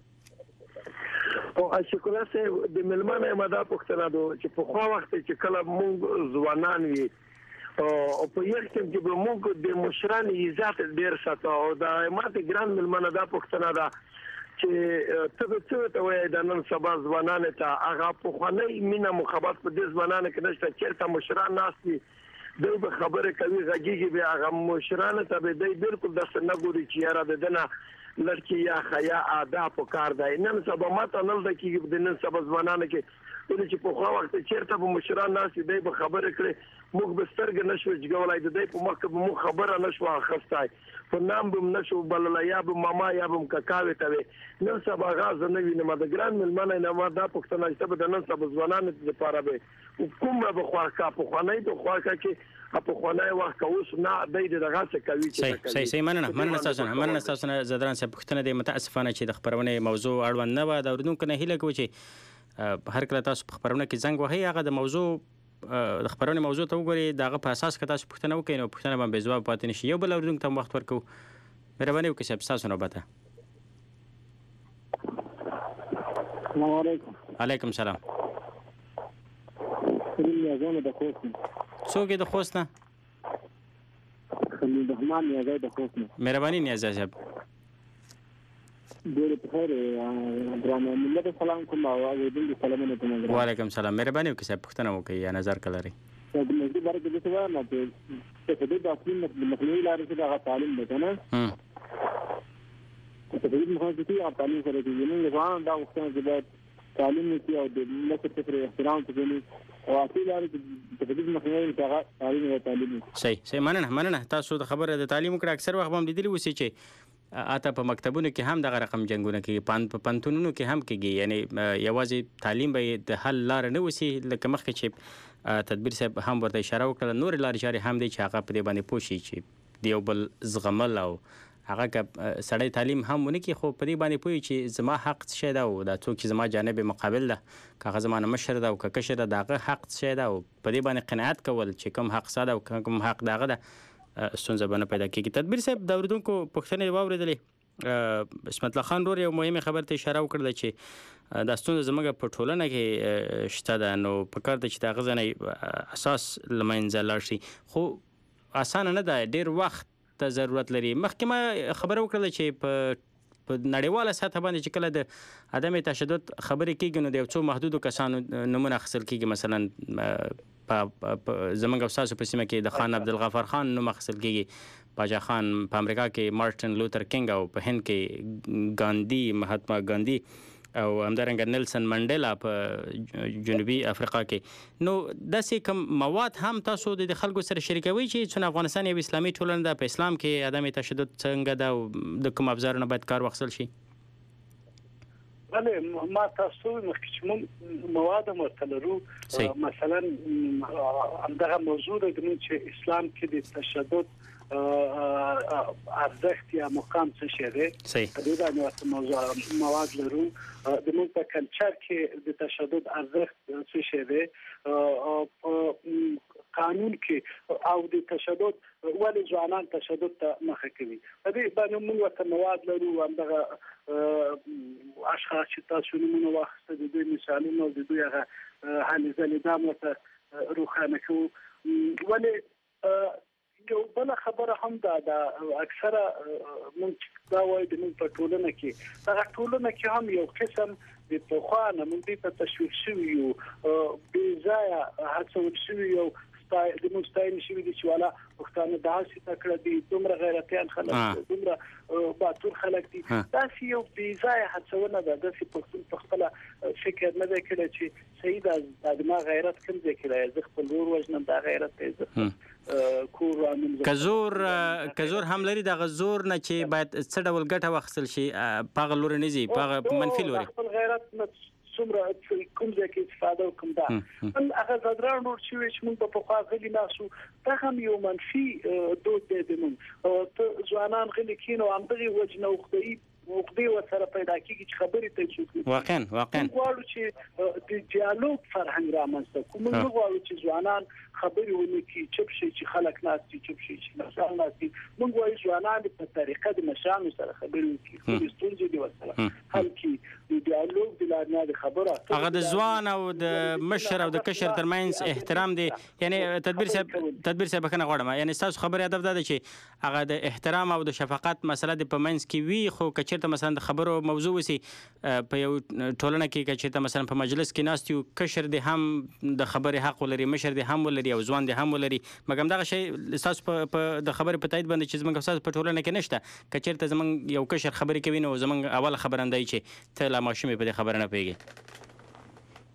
او شکر الله صاحب د ملمانه ماده پښتنه دو چې په خو وخت چې کله مونږ ځوانان وي او په یو ټیم کې به مونږ د مشران عزت ډیر ساتو او د ماته ګران ملمانه دا پښتنه دا چې ته وایې د نن سبا ځوانان ته هغه په خنۍ مینا محبت په دې ځوانان کې نشته چیرته مشران ناشتي دوی به خبره کوي غږیږي به هغه مشران ته به دی بالکل د سنګوري چې یاره د دنه لړکی یا خیا ادا په کار دی نن سبا ماته نل د کې د نن سبا ځوانانو کې ولې چې په خوا وخت چیرته به مشران ناس دی به خبره کړي موږ به سترګې نشو جګولای د دې په مخ کې به موږ خبره نشو اخستای په نام به نشو بلل یا به ماما یا به کاکاوي ته نن سبا غاز نه وینم د ګران ملمنه نه ما دا پښتنه چې به د نن سبا ځوانانو لپاره به کومه به خوا کا په خوانای د خوا کا کې په خوانای وخت اوس نه د دغه څه کوي چې صحیح مننه تاسو نه زدران صاحب پښتنه د متاسفانه چې د خبرونه موضوع اړوند نه و دا اوردونکو نه هیله کوي چې هر کله تاسو په خبرونه کې زنګ وهي هغه د موضوع د خبرونه موضوع ته وګورئ دغه په اساس کې تاسو پوښتنه وکړئ نو پوښتنه باندې ځواب پاتې نشي یو بل اوریدونکو ته وخت ورکو مهرباني وکړئ صاحب تاسو نوبته السلام علیکم علیکم السلام خلیل د خوست څوک د خوست نه خلیل الرحمن نیازی د خوست نه مهرباني نیازی صاحب ډېر په خیر درانه ملت سلام کوم او دې سلامونه کوم وعلیکم السلام مهرباني وکړئ صاحب پوښتنه وکړئ یا نظر کلري د موضوع باره کې څه وایم چې د اقلیم د مخنیوي لارې څخه هغه تعلیم ده نه چې د دې مخنیوي کې هغه تعلیم سره دی نو ځوان دا وختونه چې باید تعلیم وکړي او د ملت پر احترام وکړي او اصلي لارې چې د دې مخنیوي څخه تعلیم صحیح مننه تاسو د خبره د تعلیم وکړه اکثر وخت هم لیدلی وسی چې اته په مکتبونو کې هم دغه رقم جنگونه کې په پانتونونو کې هم کېږي یعنی یوازې تعلیم به د حل لار نه وسی لکه مخکې چې تدبیر صاحب هم ورته اشاره وکړه نور لارې چارې هم دي چې هغه په دې باندې پوښي چې د یو بل زغمل او هغه که سړی تعلیم هم ونه کې خو په دې باندې پوهي چې زما حق څه شی ده او دا څوک چې زما جانب مقابل ده که هغه زما نه مشر ده او که کشر ده د هغه حق څه شی ده او په دې باندې قناعت کول چې کوم حق ساده او کوم حق دغه ده ستونزه به نه پیدا کېږي. تدبیر صاحب د اورېدونکو پوښتنې واورېدلې بسمت الله خان ورور یو مهمه خبر ته اشاره وکړه چې دا ستونزه زموږ په ټولنه کې شته ده نو پکار ده چې د هغه ځای اساس له منځه لاړ شي خو اسانه نه ده ډېر وخت ته ضرورت لري. مخکې ما خبره وکړله چې په نړیواله سطح باندې چې کله د عدم تشدد خبرې کېږي نو د یو څو محدودو کسانو نومونه اخیستل کېږي مثلا زمونږ او ستاسو په سیمه کې د خان عبدالغفار خان نوم اخیستل کېږي باچا خان په امریکا کې مارټن لوتر کینګ او په هند کې ګاندي مهاتما ګاندي او همدارنګه نیلسن منډیلا په جنوبي افریقا کې نو داسې کوم مواد هم تاسو د خلکو سره شریکوي چې څنګه افغانستان یو اسلامي ټولنه ده په اسلام کې عدم تشدد څنګه ده او د کوم ابزارونو باید کار واخیستل شي؟ بله ما تاسو مخکې چې موږ مواد ورته لرو مثلا همدغه موضوع ده چې اسلام کې د تشدد ارزښت یا مقام څه شی دی په دې باندې مواد لرو د موږ په کلچر کې د تشدد ارزښت څه شی دی قانون کې او د تشدد ولې ځوانان تشدد ته مخه کوي په دې باندې موږ ورته مواد لرو همدغه اشخاص چې تاسو نومونه واخیسته د دوی مثالونه او د دوی هغه هلې ځلې دا ورته روښانه کوو ولې یو بل خبره هم ده اکثره موږ دا وایو د موږ په ټولنه کې هغه ټولنه کې هم یو قسم د پخوانه موږ په تشویق شوي یو بې ځایه هڅول شوي یو د مستعین شوي دي چې والا پښتانه داسې تکړه دي دومره غیرتیان خلک دومره باتور خلک دي داسې یو بې ځایه هڅونه ده داسې پښتون په خپله فکر نه دی کړی چې صحیح ده د ما غیرت کوم ځای کې دی زه خپل ورور وژنم دا غیرت دی کزور هم لري دغه زور نه چې باید څه ډول ګټه واخیستل شي په هغه لوري نه ځي په هغه منفي لوري خپل غیرت نه څومره کوم ځای کې استفاده وکړم دا نن هغه زدران نور چې موږ په خوا غلي ناسو دا هم یو منفي دود دی د موږ ته ځوانان غلي کینو همدغې وجه نه وقدي وسره پیدا کیږي چې خبرې ته شو واقعا غواړو چې د ډیالوګ فرهنګ رامنځته کوو موږ غواړو چې ځوانان خبرې ونکړي چپ شي چې خلک ناستي چپ شي چې مشران ناستي موږ وایو ځوانان په طریقه د مشرانو سره خبرې وکړي خو ستونزې دي ورسره حل کړي د ډیالوګ د لارې نه د خبره هغه د ځوان او د مشر او د کشر ترمنځ احترام دی یعنی تدبیر صاحب کنه غواړم یعنی تاسو خبرې هدف ده چې هغه د احترام او د شفقت مسله د پمنځ کې وي خو کچرته مثلا د خبرو موضوع وسی په یو ټولنه کې کچرته مثلا په مجلس کې ناست یو کشر دی هم د خبرې حق ولري مشر دی هم ولري او ځوان دی هم ولري مګم دغه شی تاسو په د خبرې په تایید باندې چې زمونږ تاسو په ټولنه کې نشته کچرته زمونږ یو کشر خبرې کوي نو زمونږ اوله خبرندای چې ته لا ماشومې په دې خبره نه پیږي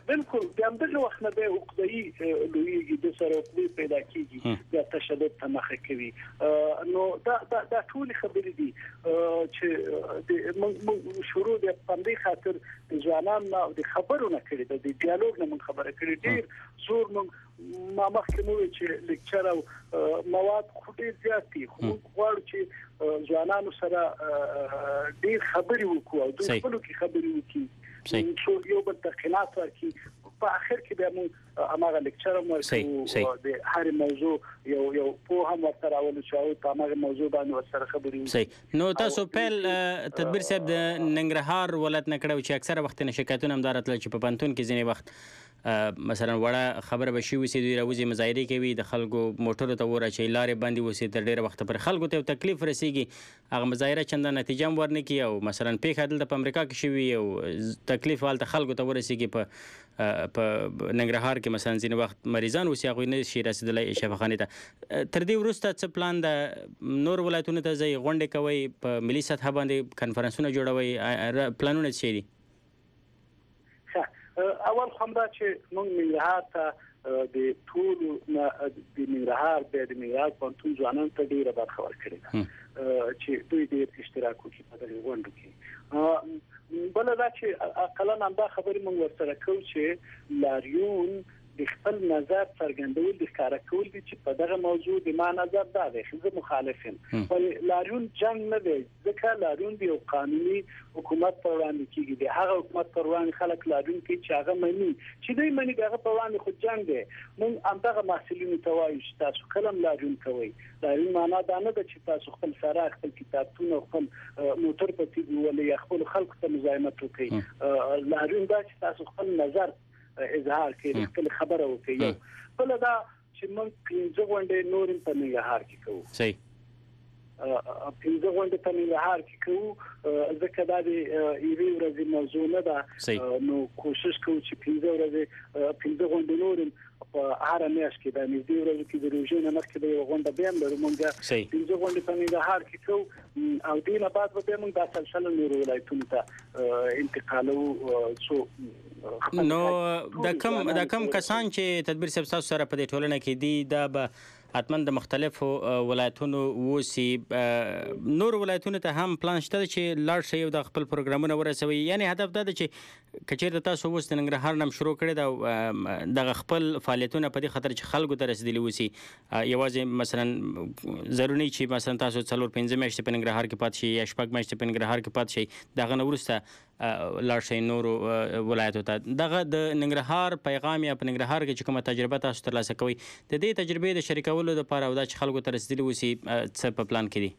بالکل د همدغه وخت نه د عقده‌ای لویږي د سره عقدې پیدا کیږي د تشدد ته مخه کوي نو دا ټول خبرې دي چې موږ شروع د پندې خاطر د ځوانانو د خبرونه کړې د ډیالوګ نه موږ خبره کړې ډیر زور موږ ما مخکې مو چې لیکچر او مواد خو ډیر زیات دي خو غواړو چې ځوانانو سره ډیر خبرې وکړو او د خپلو کې خبرې وکړو چې یو بل تخیلات ورکړي په اخر کې به موږ هغه لیکچر ورکړو د هر موضوع یو په هم ورته راولو چې په هغه موضوع باندې ورسره خبرې وکړو نو تاسو په تدبیر صاحب د ننګرهار ولایت نه کړو چې اکثره وخت نه شکایتونه هم دارتل چې په پنتون کې ځینې وخت مثلا وړه خبره به شي وسی دوی راوځي مظاهره کوي د خلکو موټرو ته وره چې لارې باندې وسی تر ډیره وخت پر خلکو ته تکلیف رسیږي هغه مظاهره چنده نتیجه ورنه کی او مثلا پیښه دلته په امریکا کې شوی او تکلیف والته خلکو ته ورسیږي په ننګرهار کې مثلا ځینې وخت مریضان وسی هغه نه شي رسیدلای شفاخانه ته تر دې وروسته څه پلان د نور ولایتونو ته ځي غونډه کوي په ملي سطح باندې کانفرنسونه جوړوي پلانونه څه دي اول خمدا چې موږ ننګرهار ته د ټول د ننګرهار د ننګرهار پنتون ځوانان ته ډیره برخه ورکړې ده چې دوی ډیر اشتراک وکړي په دغه غونډه کې بل دا چې اقلا هم دا خبرې موږ ورسره کوو چې لاریون د خپل نظر څرګندول د ښکارا کول دي چې په دغه موضوع د ما نظر دا دی چې زه مخالف یم ولې لاریون جنگ نه دی ځکه لاریون د یو قانوني حکومت پر وړاندې کیږي د هغه حکومت پر وړاندې خلک لاریون کوي چې هغه مني چې دوی مني دغه پر وړاندې خو جنگ دی موږ همدغه محصلینو ته وایو چې تاسو کلم لاریون کوئ لاریون معنا دا نه ده چې تاسو خپل سره خپل کتابتون او خپل موټر په تیږي ولې خپل خلکو ته مزاحمت وکړي لاریون دا چې تاسو خپل نظر اظهار کوي خپل خبره وکړي بل دا چې موږ پنځه غونډې نورم په ننګرهار کې کوو صحیح پنځه غونډې په ننګرهار کې کوو ځکه دا د ایوي ورځې موضوع نه ده نو کوشش کوو چې پنځه غونډې نورم په هر میاشت کې د نږدې ورځو کې د روژې نه مخکې د یو غونډه بیا هم لرو موږ پنځه غونډې په ننګرهار کې کوو او دې نه بعد به موږ دا سلسله نورو ولایتونو ته انتقالو څو نو د کم کسان چې تدبیر صاحب تاسو سره په دې ټولنه کې دي دا به حتما د مختلفو ولایتونو وسی نور ولایتونو ته هم پلان شته چې لاړ شي او د خپل پروګرامونه ورسوي یعنی هدف دا دی چې کچېر تاسو وست ننګرهار نم شروع کړی دا د خپل فعالیتونه په دې خاطر چې خلکو ته رسیدلی وسی یوازې مثلا ضروري چې مثلا تاسو 4-5 میاشتې په ننګرهار کې پات شي یا شپږ میاشتې په ننګرهار کې پات شي دغه نو ورسته لاړ شي نور ولایتونو ته دغه د ننګرهار پیغام یا په ننګرهار کې چې کومه تجربه تاسو ترلاسه کوي د دې تجربې د شریکولو لپاره او دا چې خلکو ته رسیدلی وسی څه په پلان کې دي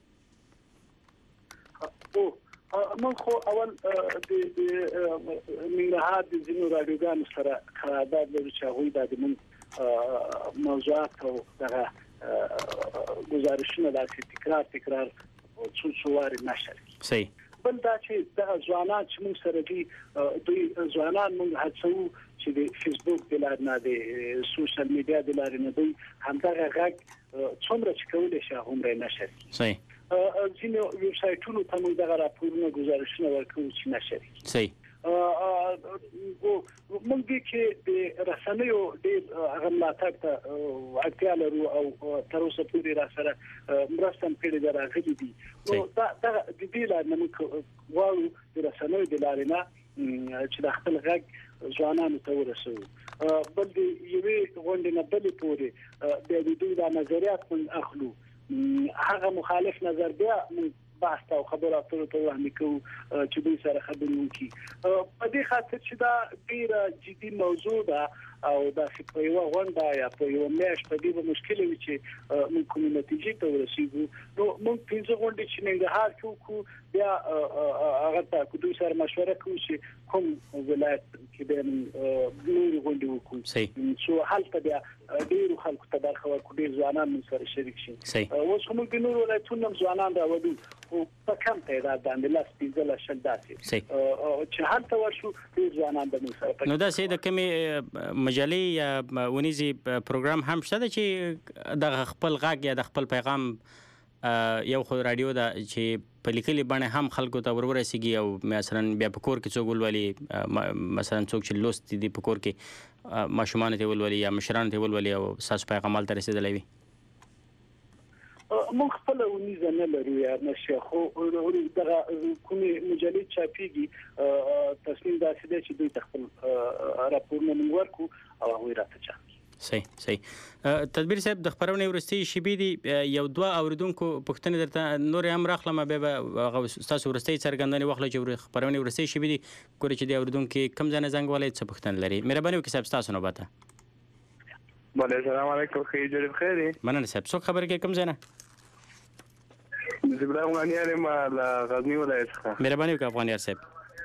موږ خو اول د ننګرهار د ځینو راډیوګانو سره قرارداد لرو چې هغوی د موږ موضوعات او دغه گزارشونه داسې تکرار څو وارې نشر کړي صحیح بل دا چې د ځوانان چې موږ سره دي دوی ځوانان موږ هڅو چې د فیسبوک د لارې نه د سوشل میډیا د لارې نه دوی همدغه غږ څومره چې کولی شي هغومره نشر کړي صحیح ځینې ویب سایټونو ته موږ دغه راپورونه گزارشونه ورکوو چې نشر کړي صحیح موږ کې د رسنیو ډېر هغه ملاتړ ته اړتیا لرو او تر اوسه پورې را سره مرسته هم کړې ده راغلي دي نو دا د دې لارې موږ غواړو د رسنیو د لارې نه چې د خپل غږ ځوانانو ته ورسوو بل د یوې غونډې نه بلې پورې د دوی د نظریات موږ اخلو هغه مخالف نظر بیا بحث او خبرو اترو ته وهمي کوو چې دوی سره خبرې وکړي په دې خاطر چې دا ډیره جدي موضوع ده او دا په یو غونډه یا په یو میاشت په دې مشکل وي چې موږ کومه نتیجې ته ورسیږو نو موږ پنځه غونډې چې ننګرهار کوو بیا هغه ته دوی سره مشوره کوو چې کوم ولایت کې به نور غونډې وکړو څو هلته بیا ډیرو خلکو ته برخه ورکړو ډیر ځوانان موږ سره شریک شي اوس موږ د نور ولایتونو ځوانان راوړو او په کم تعداد باندې لاس پیځل شل داسې چې هلته ورشو ډیر ځوانان به موږ سره نو دا سې د کمی مجلې یا ونیزي پروګرام هم شته چې د خپل غږ یا د خپل پیغام یو خو رادیو دا چې په لیکلي بڼه هم خلکو ته ورسیږي او مثلا بیا په کور کې څوک ولولي مثلا څوک چې لوست دي په کور کې ماشومان ته ولولي یا مشران ته ولولي او تاسو پیغامات ته رسیدلی وي. موږ خپل ونیزه نه لرو یا نشه خو دغه کومې مجلې چاپېږي تصمیم داسې دی چې دوی خپل راپورونه موږ ورکو او هغوی راته چاپ. صحیح تدبیر صاحب د خبرونې ورستي شیبې دي یو دوه اوریدونکو پوښتنې درته نور هم راخلم به تاسو ورستي څرګندونې واخلئ چې خبرونې ورستي شیبې دي ګوري چې د اوریدونکو کم ځای زنګ والي څه پوښتنه لري. مهرباني وکړئ صاحب تاسو نوبته. بله السلام علیکم خیر جوړ بخیر. مننه صاحب څوک خبر کې کم ځای نه زبرا افغانیار ما لا غزنی ولایت څخه. مهرباني وکړئ افغانیار صاحب.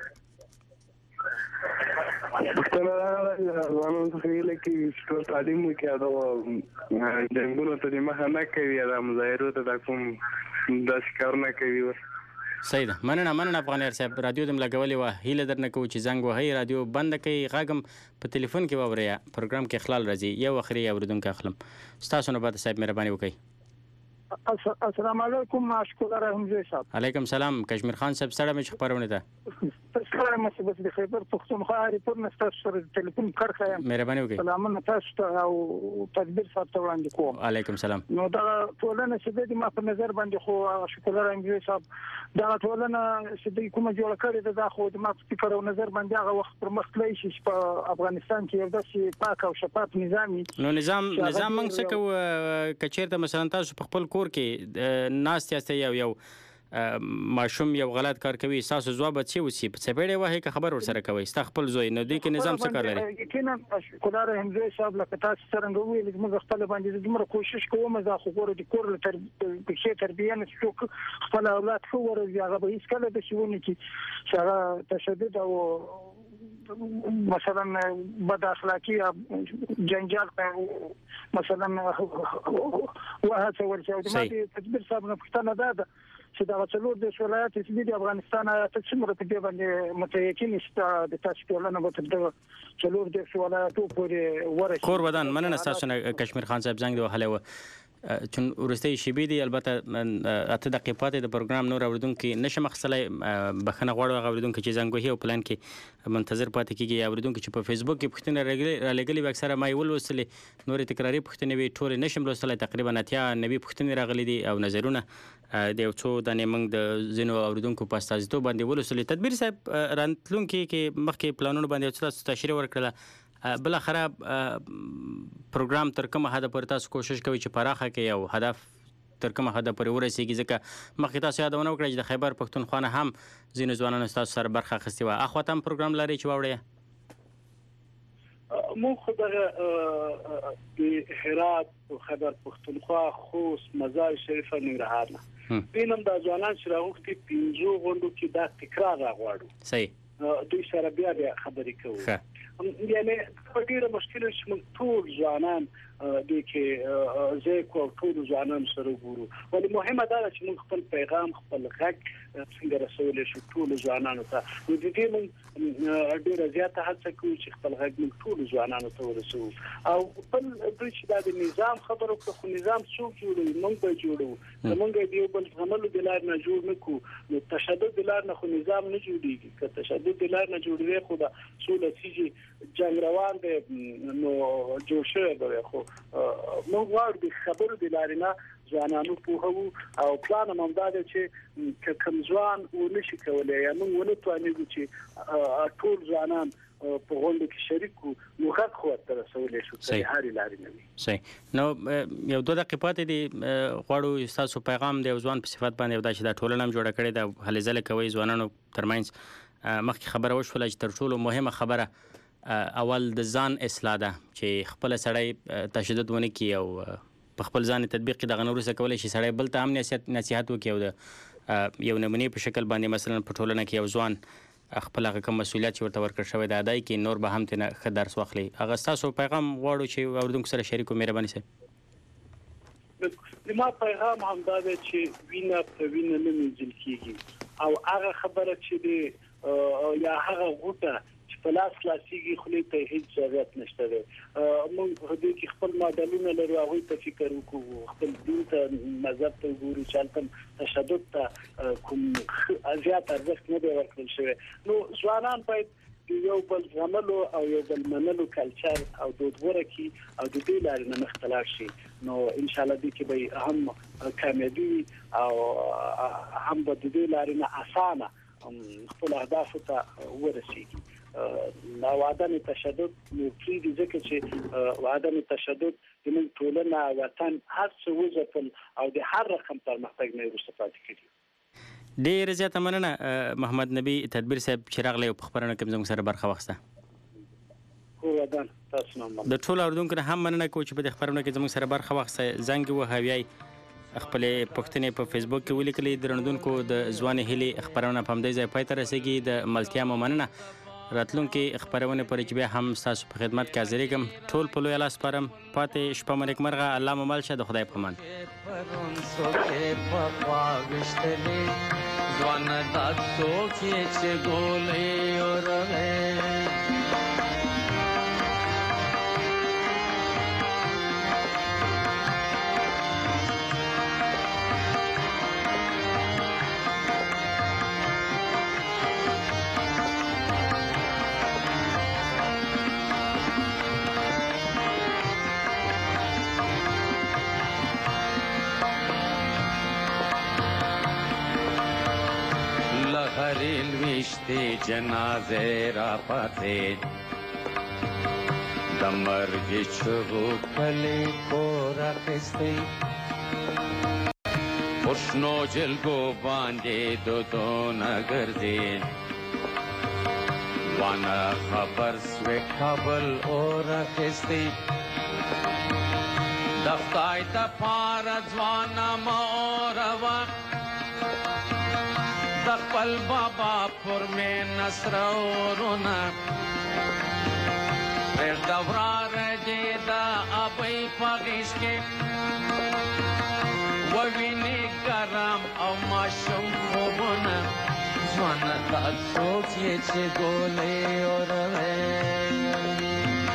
پښتنه ځوانان څخه لکه ټول تعلیم وکړي دا جنګونو ته مخه نه کوي دا مظاهرو ته کوم داس کار نه کوي. صحیح ده مننه افغانیار صاحب. رادیو دم لګولې و هیله درنه کوم چې زنګ وهي رادیو بند کړئ غاګم په ټلیفون کې ووریا پروګرام کې خلل راځي یو اخري اوریدونکو اخلم تاسو نو بعد صاحب مهرباني وکړئ. السلام علیکم ماشکور رحمزه صاحب. علیکم سلام کشمیر خان صاحب سره مې خبرونه ده. سلام مې بس د خیبر پختونخوا ریپورت نستاسو سره ټلیفون کړخه. مهرباني وکړئ. سلامونه تاسو ته او تدبیر صاحب ته وړاندې کوم. علیکم سلام. نو دا ټولنه چې د ما په نظر باندې خو شکر رحمزه صاحب دا ټولنه چې د کومه جوړ کړې ده خو د ما په فکر او نظر باندې هغه وخت پر مخ تللی شي په افغانستان کې یو داسې پاک او شفاف نظامي نو نظام موږ څه کوو کچېرته مثلا تاسو په خپل کور کې ناست یاست یو ماشوم یو غلط کار کوي تاسو ځواب څه وسی په سپېړې واه کې خبر ورسره کوي تاسو خپل زوی نو دوی کې نظام څه کار لري. یقینا خدای رحم دې صاحب لکه تاسو څنګه ویل موږ خپل باندې دومره کوشش کوو مزه خو ګورو د کور تربیه نه څوک خپل اولاد خو ورځي هغه به هیڅ کله د شونه کې هغه تشدد او مثلا بد اخلاقی جنجال مثلا وهڅه ورچو د ماده تدبیر صاحب نه پښتنه ده چې دا څلور د ولایت چې د افغانستان ته څومره په دې باندې متيقن است د تاسو ټولنه به تر څلور د ولایتو پورې ورسېږي. کور ودان مننه تاسو نه کشمیر خان صاحب زنګ دی وهله چون ورستي شیبې دي البته اته دقیقې پاتې د پروګرام نور اوریدونکو نشم خصلای بخنه غواړو اوریدونکو چې زنګ وهي او پلان کې منتظر پاتې کیږي اوریدونکو چې په فیسبوک کې پښتنه راګلي اکثره ما یول وسلې نور تکراری پښتنه وی ټول نشم لوستلای تقریبا اتیا نبی پښتنه راغلي دي او نظرونه د یو څو د نیمنګ د زینو اوریدونکو په استازیتوب باندې ولوسلې تدبیر صاحب راتلونکي کې مخکې پلانونه باندې تاسو تشریح ورکړه بل خراب پروګرام تر کومه حد پر تاسو کوشش کوي چې پراخه کې یو هدف تر کومه حد پر ورسیږي ځکه مخکې تاسو یادونه وکړه چې د خیبر پښتونخوا نه هم ځینې ځوانان تاسو سره برخه اخیستې وه اخوا هم پروګرام لري چې واوړئ موږ دغه د هرات خیبر پښتونخوا خوست مزار شریف ننګرهار نه وینم دا ځوانان چې راغوښتي 15 غونډو کې دا تکرار راغواړو. صحیح دوی سره بیا خبرې کوو. یعنی په ډیره مشکل چې موږ ټول ځوانان د کې زه کو ټول ځوانان سره ګورو ولې مهمه ده چې موږ خپل پیغام خپل غږ څنګه رسولې شو ټول ځوانانو ته نو د دې موږ ډیره زیاته هڅه کوو چې خپل غږ موږ ټول ځوانانو ته ورسوو او بل دوی چې دا د نظام خبرو خو نظام څوک جوړوي موږ به جوړو موږ یو بل عملو د لار نه جوړ نکو نو تشدد د لار نه خو نظام نه جوړیږي که تشدد د لار نه جوړوي خو دا سوله چې جنگ روان دی نو جوړ شوی دی خو موږ غواړو د خبرو د لارې نه ځوانانو پوهو او پلان هم دا دی چې کوم ځوان ونشي کولی یا موږ ونه توانېږو چې ټول ځوانان په غونډه کې شریک وو نو غږ خو ورته رسولی شو چې هرې لارې نه وي. صحیح نو یو 2 دقیقې پاتې دي غواړو ستاسو پیغام د یو ځوان په صفت باندې دا چې دا ټولنه هم جوړه کړې ده هلې ځلې کوئ ځوانانو ترمنځ مخکې خبره وشوله چې تر ټولو مهمه خبره اول د ځان اصلاح ده چې خپل سړی تشدد ونه کړي او په خپل ځان تطبیق کې دغه نورسه کولی شي سړی بل ته هم نصیحت وکړي او د یو نمونې په شکل باندې مثلا په ټولنه کې یو ځوان خپل هغه کوم مسؤلیت چې ورته ورکړل شوی دی ادای کې نور به هم ترې ښه درس واخلي هغه ستاسو پیغام غواړو چې اورېدونکو سره شریک کړو مهرباني صاحب. زما پیغام هم دا دی چې وینه په وینه نه مینځل کېږي او هغه خبره چې دی یا هغه غوټه چې پلاس کلاسیکي خلې ته هیڅ ضرورت نشته دی. موږ په دې کې خپل ماډلونه لرو، هغه ته فکر وکړو، خپل دین ته مذهب ته وګورو چې تل تشدد ته کوم زیات ارزښت نه دی ورکړل شوی. نو ځوانان باید یو بل زغملو او یو بل منلو کلچر او دود ورکی او د دې لارې نه مختلف شي. نو ان شاء الله دې کې به هم کامیابی او هم د دې لارې نه اسانه خپل اهداف ته ورسیږي. او عدم تشدد مفید ځکه چې عدم تشدد د موږ ټولنه وطن هر څه وځپل او د هر رقم پرمختګ نه وروسته پاتې کړي. ډېر زیاته مننه محمد نبی تدبیر صاحب چې راغلی او په خبرونه کې زموږ سره برخه واخیسته. د ټولو اورېدونکو نه هم مننه کوو چې په دې خبرونه کې زموږ سره برخه واخیسته. زنګ وهاویای خپلې پوښتنې په فیسبوک کې ولیکلې. درنودونکو د ځوانې هیلې خبرونه په همدې ځای پای ته رسېږي. د ملتیا مو مننه. راتلونکي خبرونه پورې چې بیا هم ستاسو په خدمت کې حاضرېږم. ټول په لوی الله سپارم. پاتې شپه مو نیکمرغه. الله مو مل شه. د خدای په امان. ځوان دا څوک یې چې ګولې اورغې ریلوشتی جنازه را پاته د مرګ چغو کلی کور اخیستی خوشنو جلګو باندې دودونه ګرځي وانا خبر سوی کابل اور اخیستی د خدای د پاره ځوانه موروا د خپل بابا پر مې نصر اورونه پرېږده وراره دې د ابۍ په غېږ کې ووینې ګرم او ماشوم خوبونه ځوانه دا څوک یې چې ګولې اورغې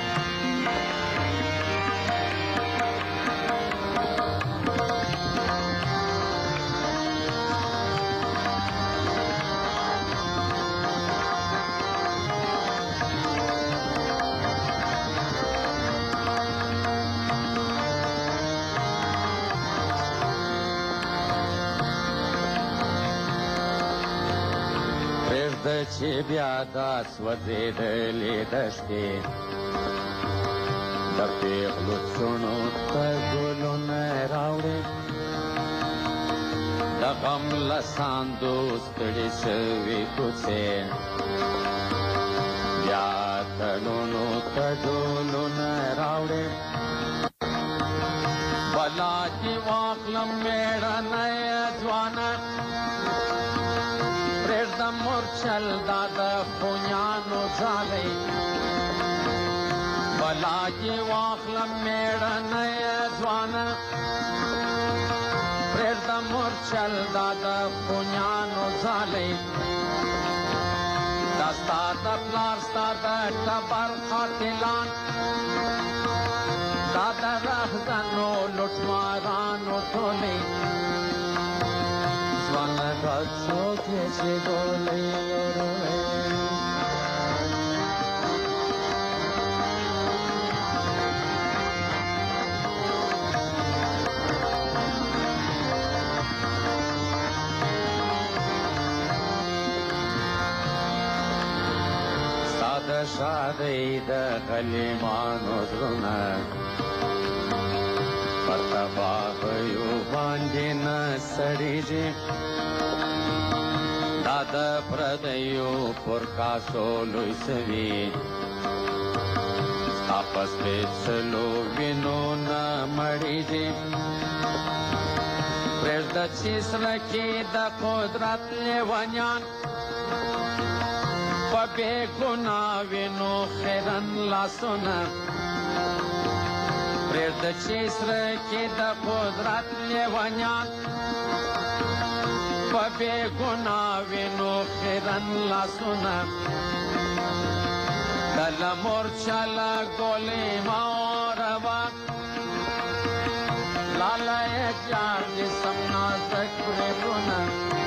چې بیا دا سوځېدلې دښتې د پېغلو څڼو ته ګلونه راوړې د غم له ساندو ستړې شوې کوڅې بیا تړونو ته ډولونه راوړې بلا دې واخلم مېړنی ځوانه پرېږده مورچل دا د خونیانو ځالۍ بلا دې واخلم مېړنی ځوانه پرېږده مورچل دا د خونیانو ځالۍ دا ستا د پلار ستا د ټبر قاتلان دا د رهزنو لوټمارانو ټولۍ ځوانه دا څوک یې چې ګولۍ اورغې ستا د شادۍ د غلیمانو زړونه پر تباهیو باندې نه سړېږي دا د پردیو پر کاسو لوی سوي ستا په سپېڅلو وینو نه مړېږي پرېږده چې سره کې د قدرت لیونیان په بې ګناه وینو خیرن لاسونه پرېږده چې سره کې د قدرت لیونیان په بې ګناه وینو خیرن لاسونه دل مرچلا گلی ماروا لالا یار جسم نازک ربنا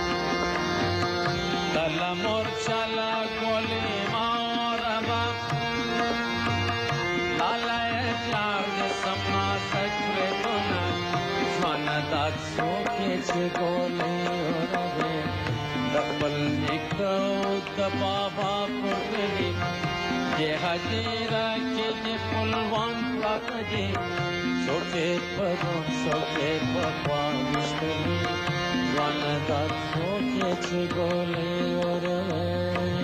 دل مرچلا گلی ماروا لالا یار جسم نازک ربنا جوانا داد سوکے چگولی ورده دبل نکو دبابا پرگلی ये हजीरा के जे पुलवान प्लाटे सोचे पकवा मुश्किल वन दा सोचे गोले और